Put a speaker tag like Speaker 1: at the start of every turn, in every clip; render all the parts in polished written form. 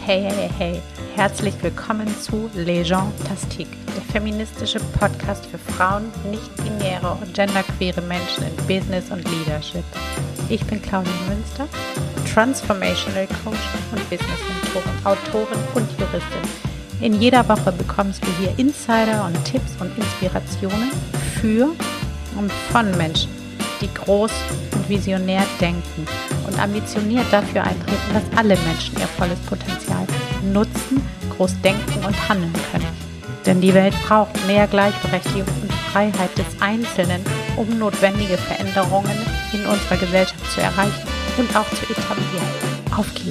Speaker 1: Hey, hey, hey, herzlich willkommen zu Les gens Tastique, der feministische Podcast für Frauen, nicht-binäre und genderqueere Menschen in Business und Leadership. Ich bin Claudia Münster, Transformational Coach und Business-Mentorin, Autorin und Juristin. In jeder Woche bekommst du hier Insider und Tipps und Inspirationen für und von Menschen, die groß und visionär denken und ambitioniert dafür eintreten, dass alle Menschen ihr volles Potenzial nutzen, groß denken und handeln können. Denn die Welt braucht mehr Gleichberechtigung und Freiheit des Einzelnen, um notwendige Veränderungen in unserer Gesellschaft zu erreichen und auch zu etablieren. Auf geht's!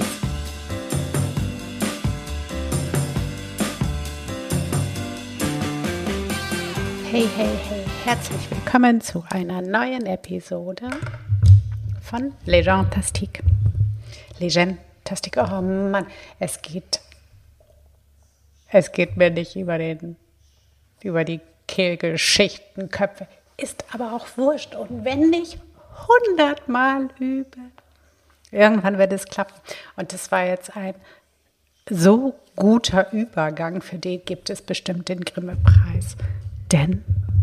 Speaker 1: Hey, hey, hey, herzlich willkommen zu einer neuen Episode von Les gens Tastique. Les gens Tastique, oh Mann, es geht mir nicht über die Kehlgeschichtenköpfe, ist aber auch wurscht und wenn nicht 100-mal üben, irgendwann wird es klappen. Und das war jetzt ein so guter Übergang, für den gibt es bestimmt den Grimme-Preis. Denn,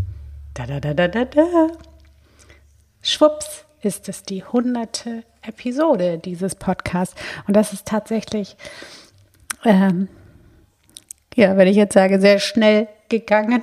Speaker 1: schwupps, ist es die 100. Episode dieses Podcasts. Und das ist tatsächlich, wenn ich jetzt sage, sehr schnell gegangen.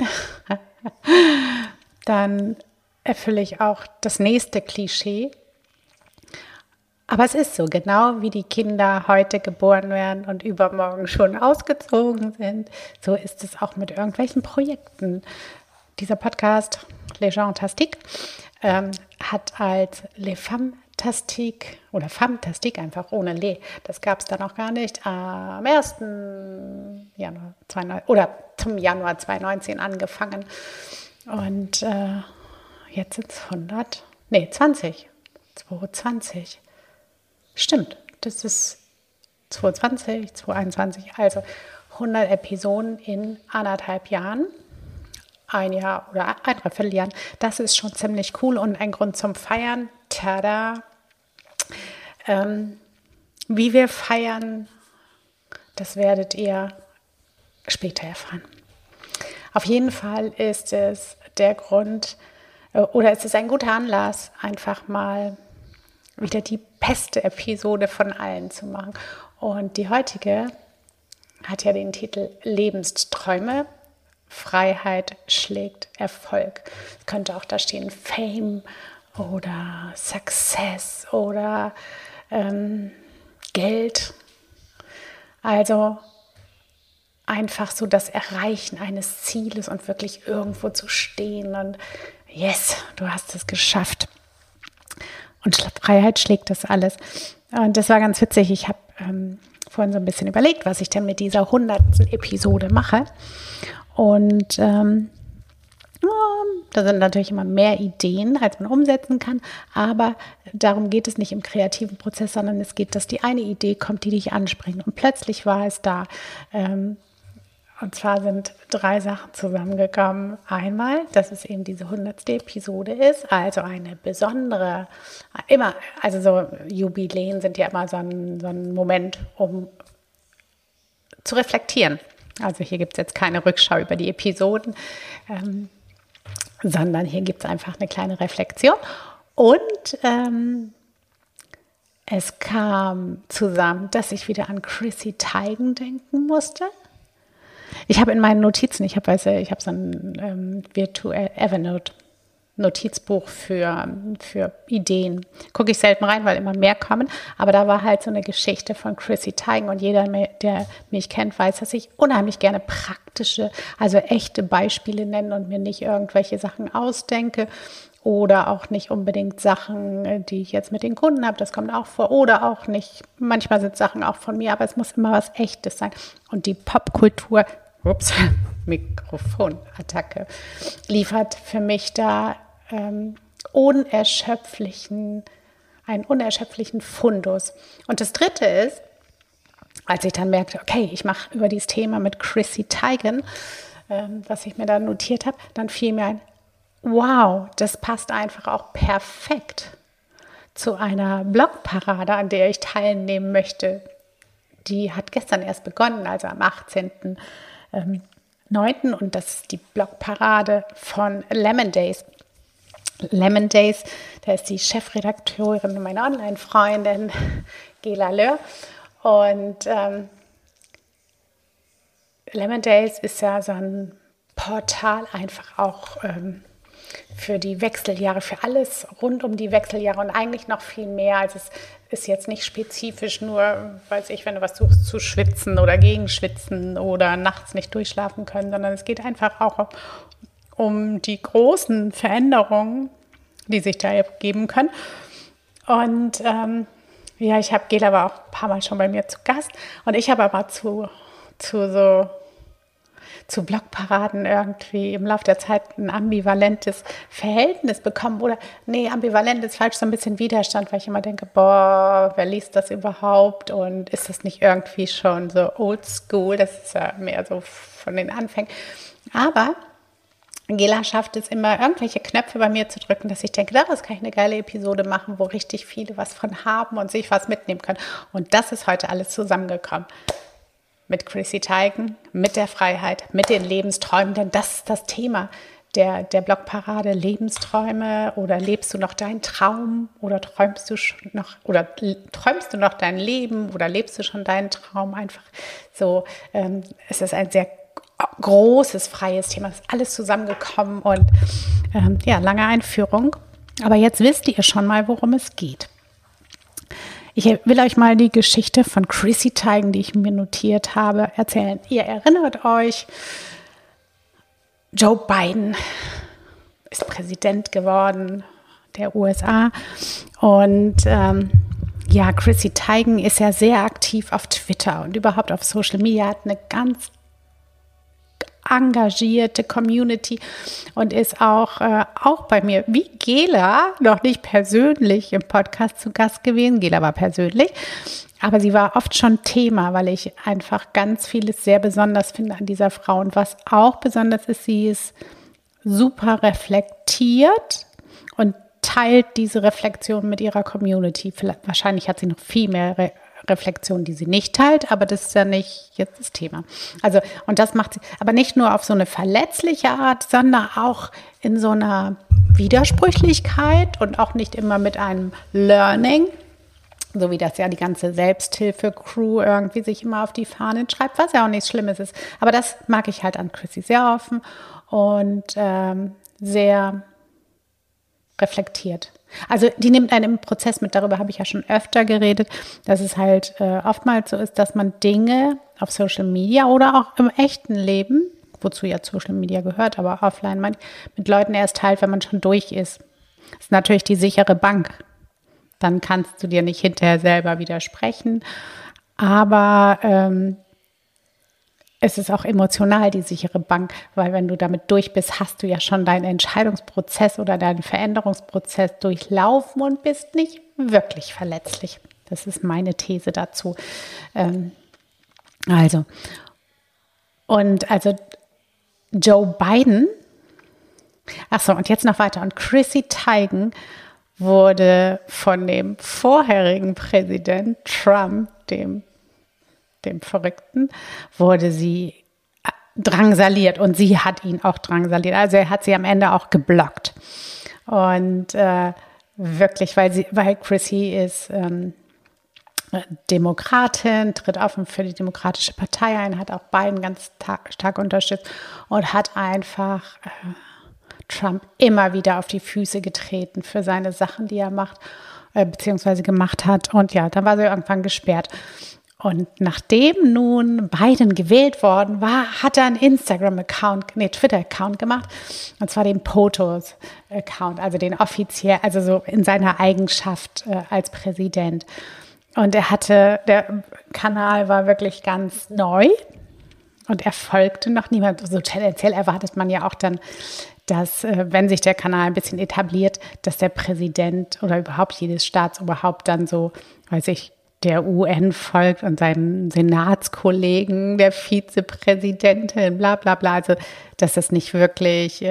Speaker 1: Dann erfülle ich auch das nächste Klischee. Aber es ist so, genau wie die Kinder heute geboren werden und übermorgen schon ausgezogen sind, so ist es auch mit irgendwelchen Projekten. Dieser Podcast, Les gens Tastique, hat als Les femmes Tastique oder Femme Tastique einfach ohne Les, das gab es da noch gar nicht, am 1. Januar 2019 oder zum Januar 2019 angefangen. Und jetzt sind es 220. Stimmt, das ist 2020, 2021, also 100 Episoden in 1,5 Jahren, ein Jahr oder ein Dreivierteljahr. Das ist schon ziemlich cool und ein Grund zum Feiern. Tada! Wie wir feiern, das werdet ihr später erfahren. Auf jeden Fall ist es der Grund, oder es ist ein guter Anlass, einfach mal wieder die beste Episode von allen zu machen. Und die heutige hat ja den Titel Lebensträume, Freiheit schlägt Erfolg. Es könnte auch da stehen Fame oder Success oder Geld. Also einfach so das Erreichen eines Zieles und wirklich irgendwo zu stehen und yes, du hast es geschafft. Und Freiheit schlägt das alles. Und das war ganz witzig. Ich habe vorhin so ein bisschen überlegt, was ich denn mit dieser 100. Episode mache. Und da sind natürlich immer mehr Ideen, als man umsetzen kann. Aber darum geht es nicht im kreativen Prozess, sondern es geht, dass die eine Idee kommt, die dich anspringt. Und plötzlich war es da. Und zwar sind 3 Sachen zusammengekommen. Einmal, dass es eben diese 100. Episode ist, also eine besondere, also so Jubiläen sind ja immer so ein Moment, um zu reflektieren. Also hier gibt es jetzt keine Rückschau über die Episoden, sondern hier gibt es einfach eine kleine Reflexion. Und es kam zusammen, dass ich wieder an Chrissy Teigen denken musste. Ich habe in meinen Notizen, ich habe so ein virtuell Evernote Notizbuch für Ideen. Gucke ich selten rein, weil immer mehr kommen. Aber da war halt so eine Geschichte von Chrissy Teigen und jeder, der mich kennt, weiß, dass ich unheimlich gerne praktische, also echte Beispiele nenne und mir nicht irgendwelche Sachen ausdenke oder auch nicht unbedingt Sachen, die ich jetzt mit den Kunden habe. Das kommt auch vor oder auch nicht. Manchmal sind Sachen auch von mir, aber es muss immer was Echtes sein. Und die Popkultur, Mikrofonattacke, liefert für mich da einen unerschöpflichen Fundus. Und das Dritte ist, als ich dann merkte, okay, ich mache über dieses Thema mit Chrissy Teigen, was ich mir da notiert habe, dann fiel mir ein, wow, das passt einfach auch perfekt zu einer Blogparade, an der ich teilnehmen möchte, die hat gestern erst begonnen, also am 18.09. Und das ist die Blogparade von Lemon Days. Lemon Days, da ist die Chefredakteurin, meine Online-Freundin Gela Löhr. Und Lemon Days ist ja so ein Portal einfach auch für die Wechseljahre, für alles rund um die Wechseljahre und eigentlich noch viel mehr. Also es ist jetzt nicht spezifisch nur, weiß ich, wenn du was suchst, zu schwitzen oder gegen Schwitzen oder nachts nicht durchschlafen können, sondern es geht einfach auch um die großen Veränderungen, die sich da geben können. Und ich habe Gela war auch ein paar Mal schon bei mir zu Gast und ich habe aber zu Blogparaden irgendwie im Laufe der Zeit ein ambivalentes Verhältnis bekommen. Oder, nee, ambivalent ist falsch, so ein bisschen Widerstand, weil ich immer denke, boah, wer liest das überhaupt? Und ist das nicht irgendwie schon so oldschool? Das ist ja mehr so von den Anfängen. Aber Gela schafft es immer, irgendwelche Knöpfe bei mir zu drücken, dass ich denke, daraus kann ich eine geile Episode machen, wo richtig viele was von haben und sich was mitnehmen können. Und das ist heute alles zusammengekommen. Mit Chrissy Teigen, mit der Freiheit, mit den Lebensträumen, denn das ist das Thema der Blogparade, Lebensträume, oder lebst du noch deinen Traum oder träumst du noch dein Leben oder lebst du schon deinen Traum, einfach so. Es ist ein sehr großes, freies Thema, es ist alles zusammengekommen und lange Einführung, aber jetzt wisst ihr schon mal, worum es geht. Ich will euch mal die Geschichte von Chrissy Teigen, die ich mir notiert habe, erzählen. Ihr erinnert euch, Joe Biden ist Präsident geworden der USA. Und Chrissy Teigen ist ja sehr aktiv auf Twitter und überhaupt auf Social Media, hat eine ganz engagierte Community und ist auch bei mir, wie Gela, noch nicht persönlich im Podcast zu Gast gewesen. Gela war persönlich, aber sie war oft schon Thema, weil ich einfach ganz vieles sehr besonders finde an dieser Frau. Und was auch besonders ist, sie ist super reflektiert und teilt diese Reflexion mit ihrer Community. Wahrscheinlich hat sie noch viel mehr Reflexion, die sie nicht teilt, aber das ist ja nicht jetzt das Thema. Also, und das macht sie, aber nicht nur auf so eine verletzliche Art, sondern auch in so einer Widersprüchlichkeit und auch nicht immer mit einem Learning, so wie das ja die ganze Selbsthilfe-Crew irgendwie sich immer auf die Fahnen schreibt, was ja auch nichts Schlimmes ist. Aber das mag ich halt an Chrissy, sehr offen und sehr reflektiert. Also die nimmt einen im Prozess mit, darüber habe ich ja schon öfter geredet, dass es halt oftmals so ist, dass man Dinge auf Social Media oder auch im echten Leben, wozu ja Social Media gehört, aber offline mit Leuten erst teilt, wenn man schon durch ist. Das ist natürlich die sichere Bank. Dann kannst du dir nicht hinterher selber widersprechen, aber es ist auch emotional die sichere Bank, weil wenn du damit durch bist, hast du ja schon deinen Entscheidungsprozess oder deinen Veränderungsprozess durchlaufen und bist nicht wirklich verletzlich. Das ist meine These dazu. Also Joe Biden, und jetzt noch weiter. Und Chrissy Teigen wurde von dem vorherigen Präsident Trump, dem Verrückten, wurde sie drangsaliert und sie hat ihn auch drangsaliert. Also er hat sie am Ende auch geblockt. Und wirklich, weil Chrissy ist Demokratin, tritt offen für die Demokratische Partei ein, hat auch Biden ganz stark unterstützt und hat einfach Trump immer wieder auf die Füße getreten für seine Sachen, die er macht, beziehungsweise gemacht hat. Und ja, dann war sie irgendwann gesperrt. Und nachdem nun Biden gewählt worden war, hat er einen Twitter-Account gemacht, und zwar den POTUS-Account, also den offiziell, also so in seiner Eigenschaft als Präsident. Und der Kanal war wirklich ganz neu und er folgte noch niemand. So tendenziell erwartet man ja auch dann, dass, wenn sich der Kanal ein bisschen etabliert, dass der Präsident oder überhaupt jedes Staatsoberhaupt dann so, der UN folgt und seinen Senatskollegen, der Vizepräsidentin, bla bla bla. Also, dass das nicht wirklich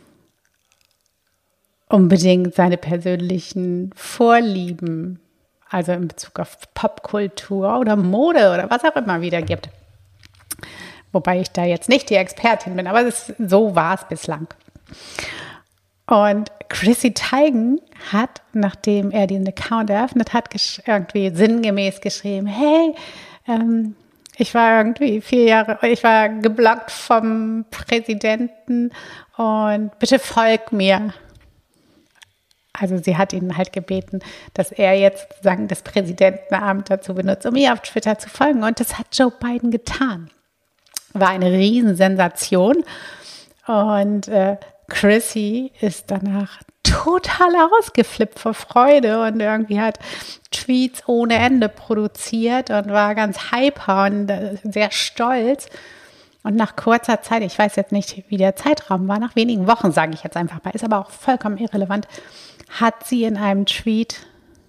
Speaker 1: unbedingt seine persönlichen Vorlieben also in Bezug auf Popkultur oder Mode oder was auch immer wieder gibt. Wobei ich da jetzt nicht die Expertin bin, aber so war es bislang. Und Chrissy Teigen hat, nachdem er den Account eröffnet hat, irgendwie sinngemäß geschrieben, hey, ich war irgendwie 4 Jahre, ich war geblockt vom Präsidenten und bitte folg mir. Also sie hat ihn halt gebeten, dass er jetzt sozusagen das Präsidentenamt dazu benutzt, um ihr auf Twitter zu folgen. Und das hat Joe Biden getan. War eine Riesensensation. Und Chrissy ist danach total ausgeflippt vor Freude und irgendwie hat Tweets ohne Ende produziert und war ganz hyper und sehr stolz. Und nach kurzer Zeit, ich weiß jetzt nicht, wie der Zeitraum war, nach wenigen Wochen, sage ich jetzt einfach mal, ist aber auch vollkommen irrelevant, hat sie in einem Tweet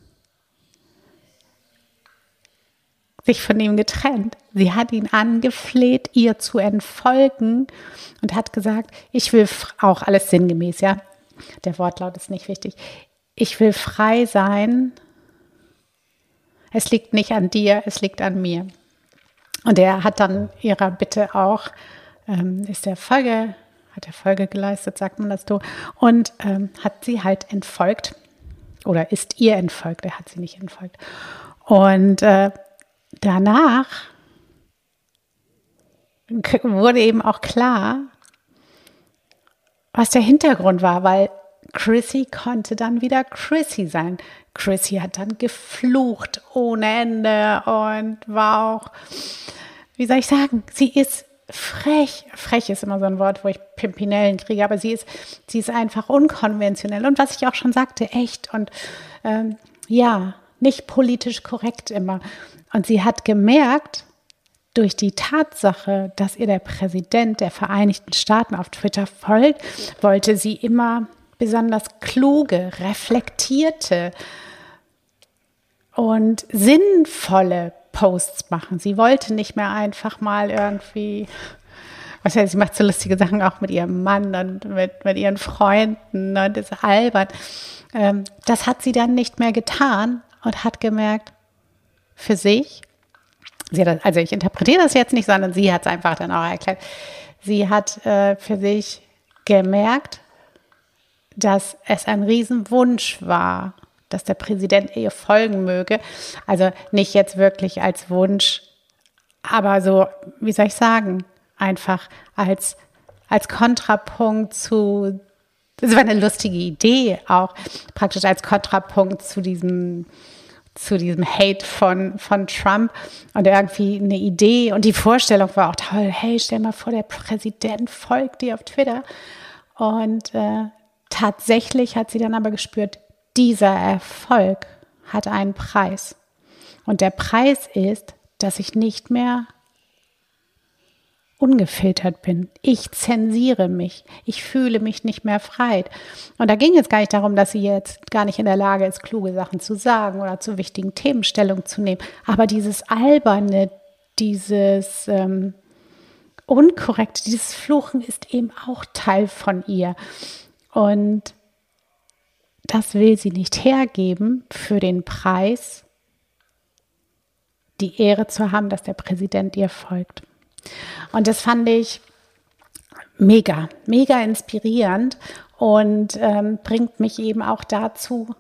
Speaker 1: sich von ihm getrennt. Sie hat ihn angefleht, ihr zu entfolgen und hat gesagt, ich will auch alles sinngemäß, ja, der Wortlaut ist nicht wichtig. Ich will frei sein. Es liegt nicht an dir, es liegt an mir. Und er hat dann ihrer Bitte auch, hat er Folge geleistet, sagt man das so, und hat sie halt entfolgt oder ist ihr entfolgt, er hat sie nicht entfolgt. Und danach wurde eben auch klar, was der Hintergrund war, weil Chrissy konnte dann wieder Chrissy sein. Chrissy hat dann geflucht ohne Ende und war auch, wie soll ich sagen, sie ist frech. Frech ist immer so ein Wort, wo ich Pimpinellen kriege, aber sie ist einfach unkonventionell und was ich auch schon sagte, echt und nicht politisch korrekt immer. Und sie hat gemerkt, durch die Tatsache, dass ihr der Präsident der Vereinigten Staaten auf Twitter folgt, wollte sie immer besonders kluge, reflektierte und sinnvolle Posts machen. Sie wollte nicht mehr einfach mal irgendwie, was heißt, sie macht so lustige Sachen auch mit ihrem Mann und mit ihren Freunden und das ist albern. Das hat sie dann nicht mehr getan und hat gemerkt, für sich, also ich interpretiere das jetzt nicht, sondern sie hat es einfach dann auch erklärt. Sie hat für sich gemerkt, dass es ein Riesenwunsch war, dass der Präsident ihr folgen möge. Also nicht jetzt wirklich als Wunsch, aber so, wie soll ich sagen, einfach als Kontrapunkt zu, das war eine lustige Idee auch, praktisch als Kontrapunkt zu diesem Hate von Trump und irgendwie eine Idee und die Vorstellung war auch toll, hey, stell mal vor, der Präsident folgt dir auf Twitter und tatsächlich hat sie dann aber gespürt, dieser Erfolg hat einen Preis und der Preis ist, dass ich nicht mehr ungefiltert bin. Ich zensiere mich. Ich fühle mich nicht mehr frei. Und da ging es gar nicht darum, dass sie jetzt gar nicht in der Lage ist, kluge Sachen zu sagen oder zu wichtigen Themen Stellung zu nehmen. Aber dieses Alberne, dieses Unkorrekte, dieses Fluchen ist eben auch Teil von ihr. Und das will sie nicht hergeben für den Preis, die Ehre zu haben, dass der Präsident ihr folgt. Und das fand ich mega, mega inspirierend und bringt mich eben auch dazu,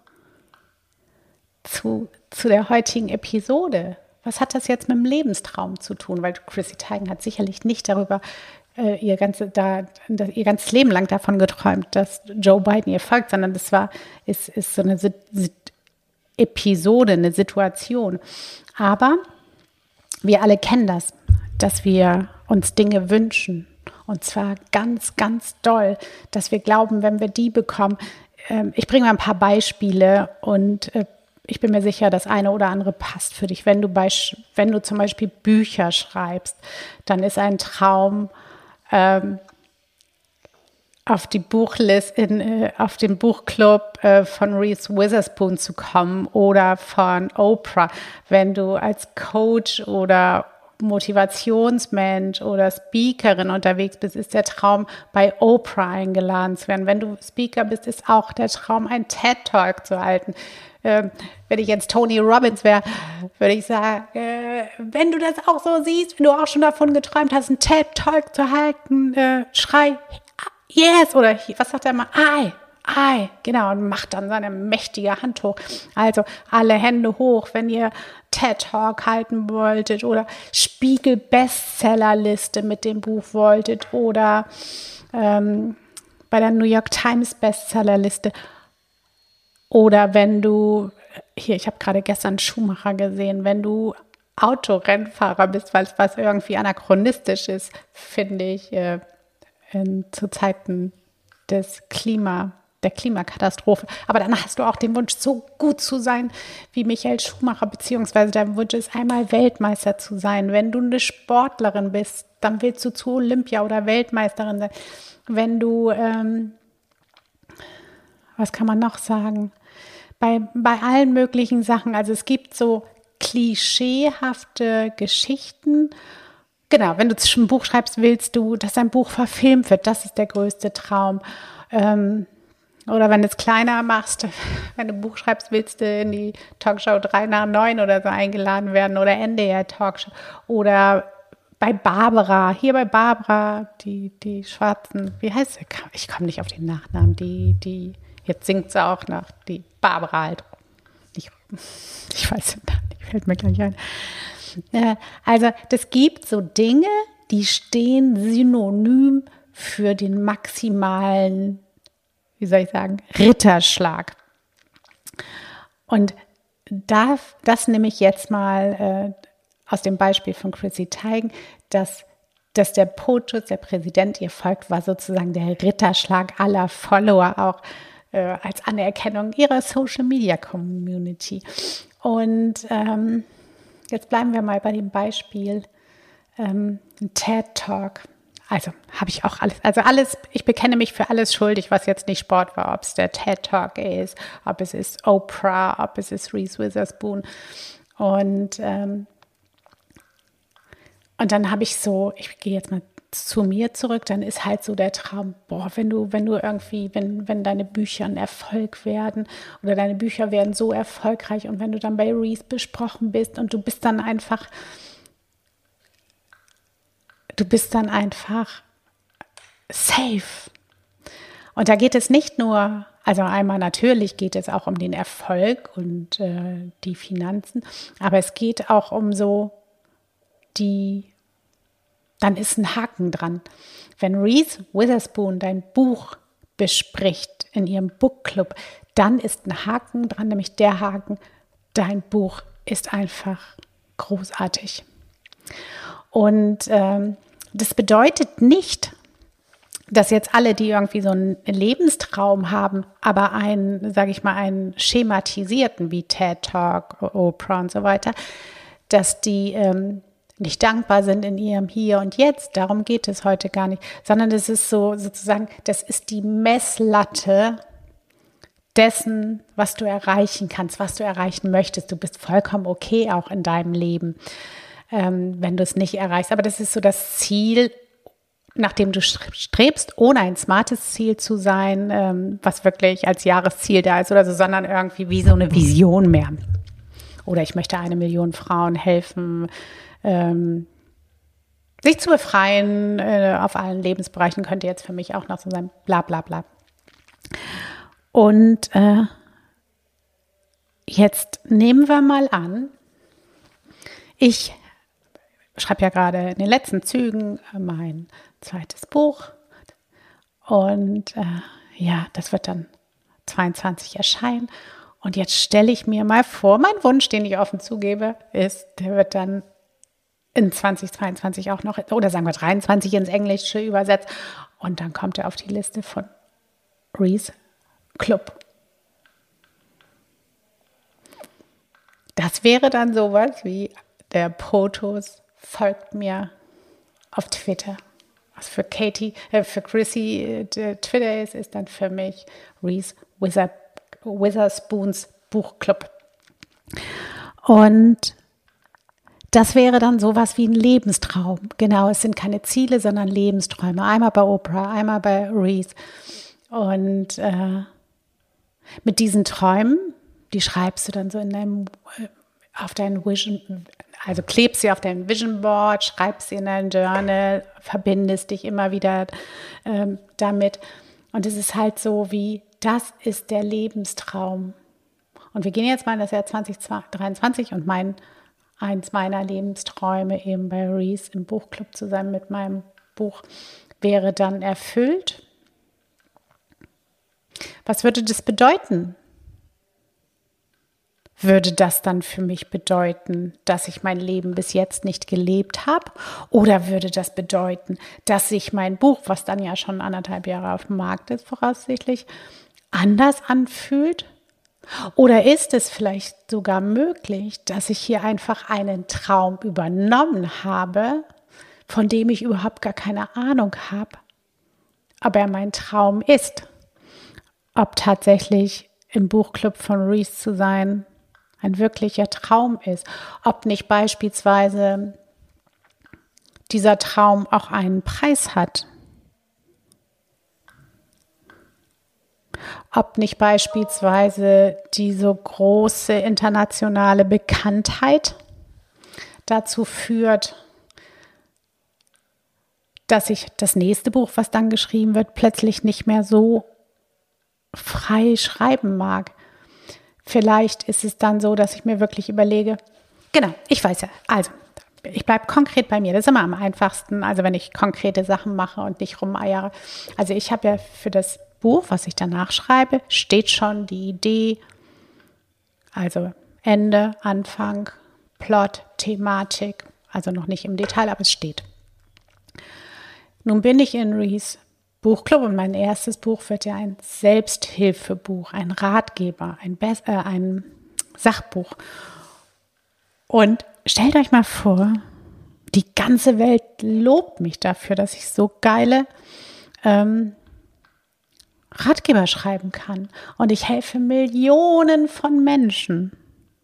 Speaker 1: zu der heutigen Episode. Was hat das jetzt mit dem Lebenstraum zu tun? Weil Chrissy Teigen hat sicherlich nicht darüber ihr ganzes Leben lang davon geträumt, dass Joe Biden ihr folgt, sondern das ist so eine Episode, eine Situation. Aber wir alle kennen das, dass wir uns Dinge wünschen und zwar ganz, ganz doll, dass wir glauben, wenn wir die bekommen. Ich bringe mal ein paar Beispiele und ich bin mir sicher, das eine oder andere passt für dich. Wenn du zum Beispiel Bücher schreibst, dann ist ein Traum, auf die auf den Buchclub von Reese Witherspoon zu kommen oder von Oprah. Wenn du als Coach oder Motivationsmensch oder Speakerin unterwegs bist, ist der Traum, bei Oprah eingeladen zu werden. Wenn du Speaker bist, ist auch der Traum, einen TED-Talk zu halten. Wenn ich jetzt Tony Robbins wäre, würde ich sagen, wenn du das auch so siehst, wenn du auch schon davon geträumt hast, einen TED-Talk zu halten, schrei yes, oder was sagt er mal? I, genau, und macht dann seine mächtige Hand hoch. Also alle Hände hoch, wenn ihr TED-Talk halten wolltet oder Spiegel-Bestsellerliste mit dem Buch wolltet oder bei der New York Times Bestsellerliste. Oder wenn du, hier, ich habe gerade gestern Schumacher gesehen, wenn du Autorennfahrer bist, weil es was irgendwie anachronistisch ist, finde ich, zu Zeiten der Klimakatastrophe. Aber dann hast du auch den Wunsch, so gut zu sein wie Michael Schumacher, beziehungsweise dein Wunsch ist, einmal Weltmeister zu sein. Wenn du eine Sportlerin bist, dann willst du zu Olympia oder Weltmeisterin sein. Wenn du, was kann man noch sagen? Bei allen möglichen Sachen, also es gibt so klischeehafte Geschichten. Genau, wenn du ein Buch schreibst, willst du, dass dein Buch verfilmt wird. Das ist der größte Traum. Oder wenn du es kleiner machst, wenn du ein Buch schreibst, willst du in die Talkshow 3 nach 9 oder so eingeladen werden oder NDR Talkshow. Oder bei Barbara, die Schwarzen, wie heißt sie? Ich komme nicht auf den Nachnamen, jetzt singt sie auch noch, die Barbara halt. Ich weiß den Namen nicht, fällt mir gleich ein. Also das gibt so Dinge, die stehen synonym für den maximalen, wie soll ich sagen, Ritterschlag. Und das nehme ich jetzt mal aus dem Beispiel von Chrissy Teigen, dass der POTUS, der Präsident, ihr folgt, war sozusagen der Ritterschlag aller Follower auch als Anerkennung ihrer Social-Media-Community. Und jetzt bleiben wir mal bei dem Beispiel TED-Talk. Also habe ich auch alles, ich bekenne mich für alles schuldig, was jetzt nicht Sport war, ob es der TED-Talk ist, ob es ist Oprah, ob es ist Reese Witherspoon. Und dann habe ich so, ich gehe jetzt mal zu mir zurück, dann ist halt so der Traum, wenn deine Bücher ein Erfolg werden oder deine Bücher werden so erfolgreich und wenn du dann bei Reese besprochen bist und du bist dann einfach safe. Und da geht es nicht nur, also einmal natürlich geht es auch um den Erfolg und die Finanzen, aber es geht auch um so dann ist ein Haken dran. Wenn Reese Witherspoon dein Buch bespricht in ihrem Bookclub, dann ist ein Haken dran, nämlich der Haken, dein Buch ist einfach großartig. Und das bedeutet nicht, dass jetzt alle, die irgendwie so einen Lebenstraum haben, aber einen schematisierten wie TED Talk, Oprah und so weiter, dass die nicht dankbar sind in ihrem Hier und Jetzt. Darum geht es heute gar nicht, sondern das ist so sozusagen, das ist die Messlatte dessen, was du erreichen kannst, was du erreichen möchtest. Du bist vollkommen okay auch in deinem Leben, wenn du es nicht erreichst. Aber das ist so das Ziel, nach dem du strebst, ohne ein smartes Ziel zu sein, was wirklich als Jahresziel da ist oder so, sondern irgendwie wie so eine Vision mehr. Oder ich möchte 1 Million Frauen helfen, sich zu befreien auf allen Lebensbereichen, könnte jetzt für mich auch noch so sein, bla bla bla. Und jetzt nehmen wir mal an, ich schreibe ja gerade in den letzten Zügen mein zweites Buch und das wird dann 22 erscheinen. Und jetzt stelle ich mir mal vor, mein Wunsch, den ich offen zugebe, ist, der wird dann in 2022 auch noch, oder sagen wir 23 ins Englische übersetzt. Und dann kommt er auf die Liste von Reese Club. Das wäre dann sowas wie der POTUS folgt mir auf Twitter. Was für Chrissy Twitter ist dann für mich Reese Witherspoons Buchclub. Und das wäre dann sowas wie ein Lebenstraum. Genau, es sind keine Ziele, sondern Lebensträume. Einmal bei Oprah, einmal bei Reese. Und mit diesen Träumen, die schreibst du dann so auf dein Vision, also klebst sie auf dein Vision Board, schreibst sie in dein Journal, verbindest dich immer wieder damit. Und es ist halt so wie, das ist der Lebenstraum. Und wir gehen jetzt mal in das Jahr 2023 und eins meiner Lebensträume eben bei Reese im Buchclub zusammen mit meinem Buch wäre dann erfüllt. Was würde das bedeuten? Würde das dann für mich bedeuten, dass ich mein Leben bis jetzt nicht gelebt habe? Oder würde das bedeuten, dass sich mein Buch, was dann ja schon 1,5 Jahre auf dem Markt ist, voraussichtlich, anders anfühlt? Oder ist es vielleicht sogar möglich, dass ich hier einfach einen Traum übernommen habe, von dem ich überhaupt gar keine Ahnung habe, aber er mein Traum ist? Ob tatsächlich im Buchclub von Reese zu sein ein wirklicher Traum ist, ob nicht beispielsweise dieser Traum auch einen Preis hat, ob nicht beispielsweise diese große internationale Bekanntheit dazu führt, dass ich das nächste Buch, was dann geschrieben wird, plötzlich nicht mehr so frei schreiben mag. Vielleicht ist es dann so, dass ich mir wirklich überlege, genau, ich weiß ja, also ich bleibe konkret bei mir, das ist immer am einfachsten, also wenn ich konkrete Sachen mache und nicht rumeiere. Also ich habe ja für das Buch, was ich danach schreibe, steht schon die Idee, also Ende, Anfang, Plot, Thematik, also noch nicht im Detail, aber es steht. Nun bin ich in Reese Buchclub und mein erstes Buch wird ja ein Selbsthilfebuch, ein Ratgeber, ein Sachbuch. Und stellt euch mal vor, die ganze Welt lobt mich dafür, dass ich so geile Ratgeber schreiben kann. Und ich helfe Millionen von Menschen.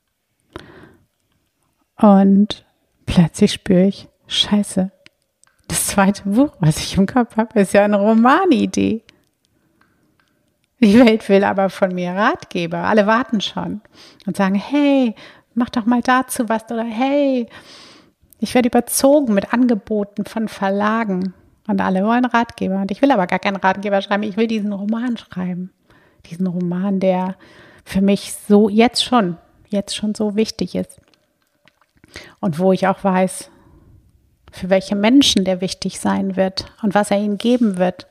Speaker 1: Und plötzlich spüre ich, Scheiße, das zweite Buch, was ich im Kopf habe, ist ja eine Romanidee. Die Welt will aber von mir Ratgeber. Alle warten schon und sagen, hey, mach doch mal dazu was. Oder hey, ich werde überzogen mit Angeboten von Verlagen. Und alle wollen Ratgeber. Und ich will aber gar keinen Ratgeber schreiben. Ich will diesen Roman schreiben. Diesen Roman, der für mich so jetzt schon so wichtig ist. Und wo ich auch weiß, für welche Menschen der wichtig sein wird und was er ihnen geben wird.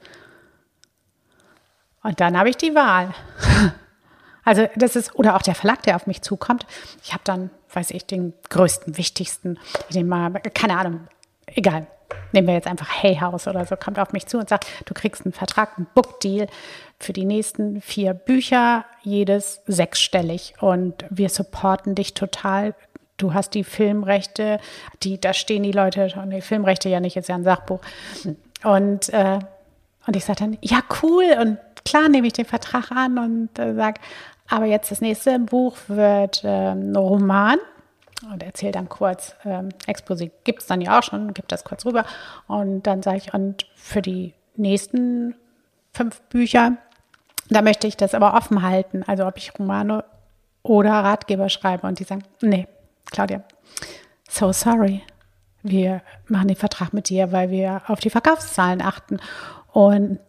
Speaker 1: Und dann habe ich die Wahl. Also das ist, oder auch der Verlag, der auf mich zukommt. Ich habe dann, weiß ich, den größten, wichtigsten, ich nehme mal, keine Ahnung, egal. Nehmen wir jetzt einfach Hay House oder so, kommt auf mich zu und sagt, du kriegst einen Vertrag, einen Book-Deal für die nächsten 4 Bücher, jedes 6-stellig und wir supporten dich total. Du hast die Filmrechte, da stehen die Leute schon, die Filmrechte ja nicht, ist ja ein Sachbuch. Und ich sage dann, ja cool und klar nehme ich den Vertrag an und sage, aber jetzt das nächste Buch wird ein Roman. Und erzähle dann kurz, Exposé gibt es dann ja auch schon, gebe das kurz rüber. Und dann sage ich, und für die nächsten 5 Bücher, da möchte ich das aber offen halten. Also ob ich Romane oder Ratgeber schreibe. Und die sagen, nee, Claudia, so sorry. Wir machen den Vertrag mit dir, weil wir auf die Verkaufszahlen achten. Und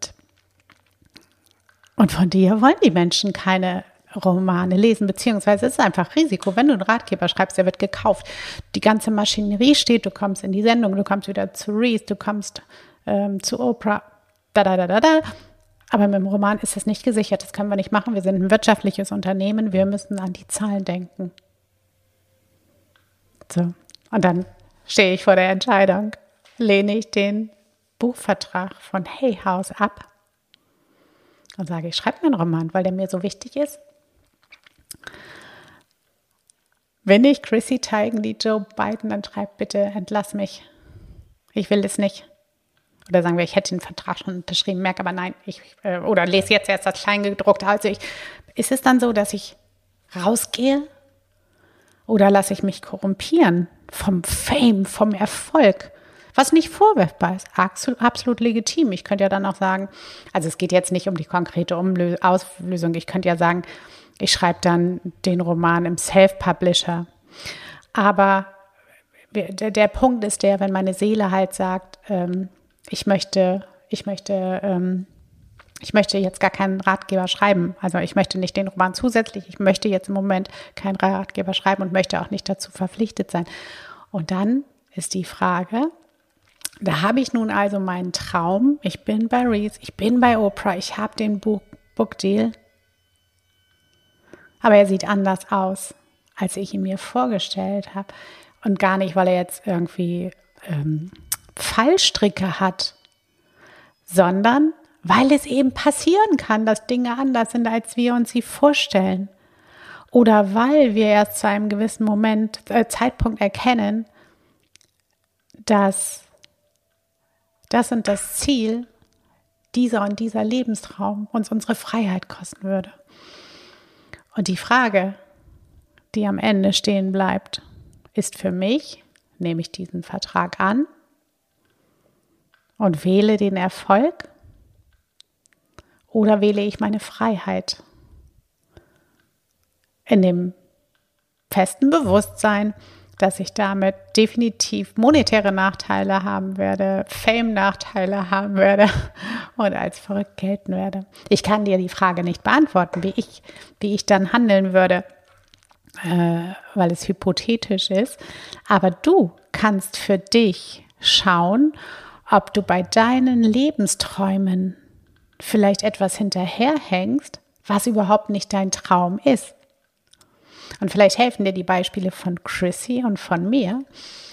Speaker 1: von dir wollen die Menschen keine Romane lesen, beziehungsweise es ist einfach Risiko. Wenn du einen Ratgeber schreibst, der wird gekauft. Die ganze Maschinerie steht, du kommst in die Sendung, du kommst wieder zu Reese, du kommst zu Oprah, Aber mit dem Roman ist das nicht gesichert, das können wir nicht machen. Wir sind ein wirtschaftliches Unternehmen, wir müssen an die Zahlen denken. So, und dann stehe ich vor der Entscheidung, lehne ich den Buchvertrag von Hay House ab und sage, ich schreibe mir einen Roman, weil der mir so wichtig ist. Wenn ich Chrissy Teigen, die Joe Biden, dann schreibt, bitte entlass mich. Ich will das nicht. Oder sagen wir, ich hätte den Vertrag schon unterschrieben, merke aber nein, oder lese jetzt erst das Kleingedruckte. Also ist es dann so, dass ich rausgehe oder lasse ich mich korrumpieren vom Fame, vom Erfolg, was nicht vorwerfbar ist, absolut legitim. Ich könnte ja dann auch sagen, also es geht jetzt nicht um die konkrete Auslösung, ich könnte ja sagen, ich schreibe dann den Roman im Self-Publisher. Aber der Punkt ist der, wenn meine Seele halt sagt, ich möchte jetzt gar keinen Ratgeber schreiben. Also ich möchte nicht den Roman zusätzlich, ich möchte jetzt im Moment keinen Ratgeber schreiben und möchte auch nicht dazu verpflichtet sein. Und dann ist die Frage, da habe ich nun also meinen Traum, ich bin bei Reese, ich bin bei Oprah, ich habe den Book-Deal, aber er sieht anders aus, als ich ihn mir vorgestellt habe. Und gar nicht, weil er jetzt irgendwie Fallstricke hat, sondern weil es eben passieren kann, dass Dinge anders sind, als wir uns sie vorstellen. Oder weil wir erst zu einem gewissen Zeitpunkt erkennen, dass das und das Ziel, dieser und dieser Lebenstraum uns unsere Freiheit kosten würde. Und die Frage, die am Ende stehen bleibt, ist für mich, nehme ich diesen Vertrag an und wähle den Erfolg oder wähle ich meine Freiheit? In dem festen Bewusstsein, dass ich damit definitiv monetäre Nachteile haben werde, Fame-Nachteile haben werde und als verrückt gelten werde. Ich kann dir die Frage nicht beantworten, wie ich dann handeln würde, weil es hypothetisch ist. Aber du kannst für dich schauen, ob du bei deinen Lebensträumen vielleicht etwas hinterherhängst, was überhaupt nicht dein Traum ist. Und vielleicht helfen dir die Beispiele von Chrissy und von mir.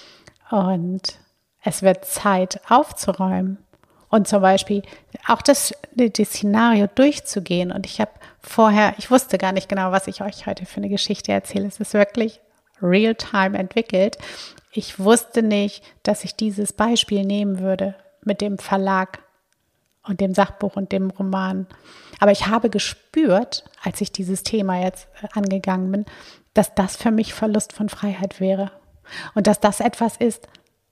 Speaker 1: Und es wird Zeit aufzuräumen und zum Beispiel auch das Szenario durchzugehen. Und ich wusste gar nicht genau, was ich euch heute für eine Geschichte erzähle. Es ist wirklich real-time entwickelt. Ich wusste nicht, dass ich dieses Beispiel nehmen würde mit dem Verlag und dem Sachbuch und dem Roman. Aber ich habe gespürt, als ich dieses Thema jetzt angegangen bin, dass das für mich Verlust von Freiheit wäre. Und dass das etwas ist,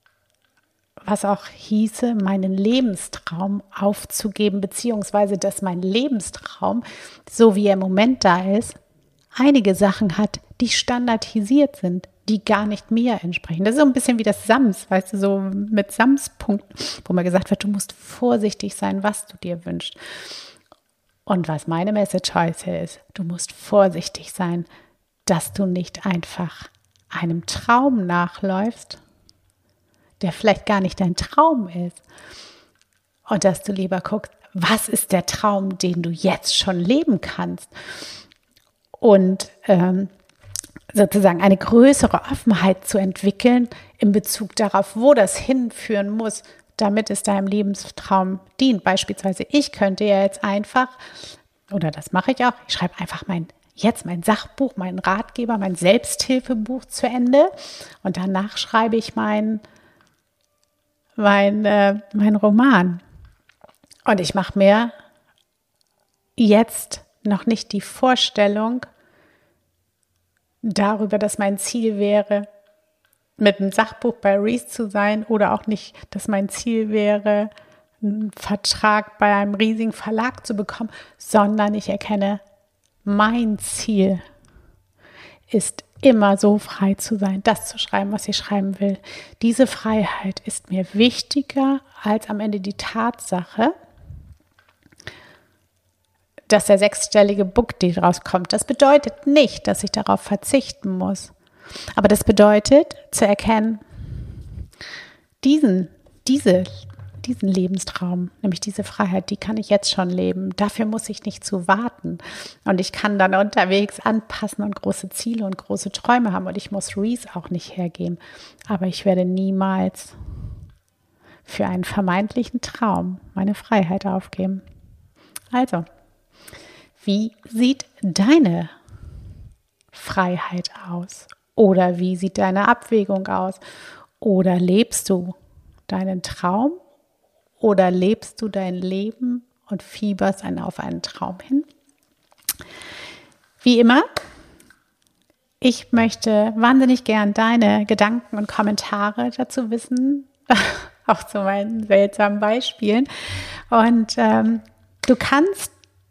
Speaker 1: was auch hieße, meinen Lebenstraum aufzugeben, beziehungsweise dass mein Lebenstraum, so wie er im Moment da ist, einige Sachen hat, die standardisiert sind, die gar nicht mir entsprechen. Das ist so ein bisschen wie das Sams, weißt du, so mit Sams-Punkten, wo mir gesagt wird, du musst vorsichtig sein, was du dir wünschst. Und was meine Message heute ist, du musst vorsichtig sein, dass du nicht einfach einem Traum nachläufst, der vielleicht gar nicht dein Traum ist. Und dass du lieber guckst, was ist der Traum, den du jetzt schon leben kannst? Und sozusagen eine größere Offenheit zu entwickeln in Bezug darauf, wo das hinführen muss, damit es deinem Lebenstraum dient. Beispielsweise, ich könnte ja jetzt einfach, oder das mache ich auch, ich schreibe einfach mein Sachbuch, mein Ratgeber, mein Selbsthilfebuch zu Ende und danach schreibe ich mein Roman. Und ich mache mir jetzt noch nicht die Vorstellung darüber, dass mein Ziel wäre, mit einem Sachbuch bei Reese zu sein oder auch nicht, dass mein Ziel wäre, einen Vertrag bei einem riesigen Verlag zu bekommen, sondern ich erkenne, mein Ziel ist immer so frei zu sein, das zu schreiben, was ich schreiben will. Diese Freiheit ist mir wichtiger als am Ende die Tatsache, dass der 6-stellige Book-Deal rauskommt. Das bedeutet nicht, dass ich darauf verzichten muss. Aber das bedeutet, zu erkennen, diesen Lebenstraum, nämlich diese Freiheit, die kann ich jetzt schon leben. Dafür muss ich nicht zu warten. Und ich kann dann unterwegs anpassen und große Ziele und große Träume haben. Und ich muss Reese auch nicht hergeben. Aber ich werde niemals für einen vermeintlichen Traum meine Freiheit aufgeben. Also, wie sieht deine Freiheit aus? Oder wie sieht deine Abwägung aus? Oder lebst du deinen Traum? Oder lebst du dein Leben und fieberst auf einen Traum hin? Wie immer, Ich möchte wahnsinnig gern deine Gedanken und Kommentare dazu wissen, auch zu meinen seltsamen Beispielen. Und du kannst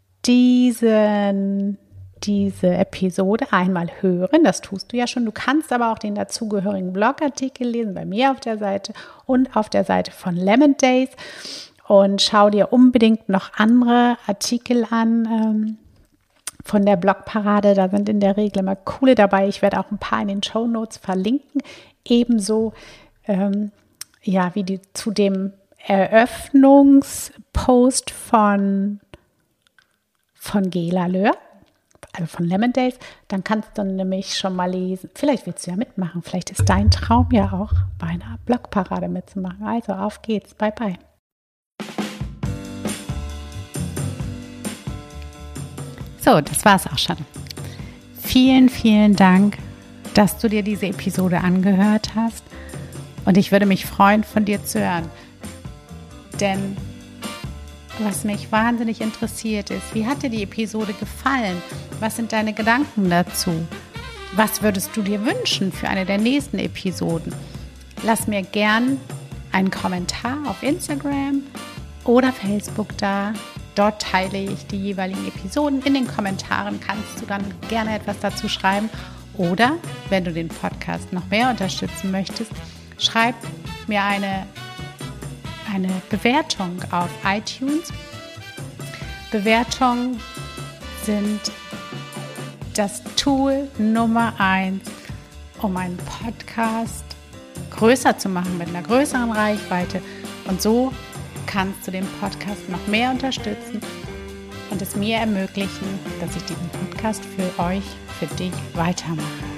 Speaker 1: diese Episode einmal hören, das tust du ja schon. Du kannst aber auch den dazugehörigen Blogartikel lesen, bei mir auf der Seite und auf der Seite von Lemon Days. Und schau dir unbedingt noch andere Artikel an von der Blogparade. Da sind in der Regel immer coole dabei. Ich werde auch ein paar in den Shownotes verlinken. Ebenso wie zu dem Eröffnungspost von Gela Löhr, also von Lemon Days. Dann kannst du nämlich schon mal lesen. Vielleicht willst du ja mitmachen. Vielleicht ist dein Traum ja auch, bei einer Blogparade mitzumachen. Also auf geht's. Bye, bye. So, das war's auch schon. Vielen, vielen Dank, dass du dir diese Episode angehört hast. Und ich würde mich freuen, von dir zu hören. Denn was mich wahnsinnig interessiert ist, wie hat dir die Episode gefallen? Was sind deine Gedanken dazu? Was würdest du dir wünschen für eine der nächsten Episoden? Lass mir gern einen Kommentar auf Instagram oder Facebook da. Dort teile ich die jeweiligen Episoden. In den Kommentaren kannst du dann gerne etwas dazu schreiben. Oder, wenn du den Podcast noch mehr unterstützen möchtest, schreib mir eine Bewertung auf iTunes. Bewertungen sind das Tool Nummer 1, um einen Podcast größer zu machen, mit einer größeren Reichweite. Und so kannst du den Podcast noch mehr unterstützen und es mir ermöglichen, dass ich diesen Podcast für euch, für dich weitermache.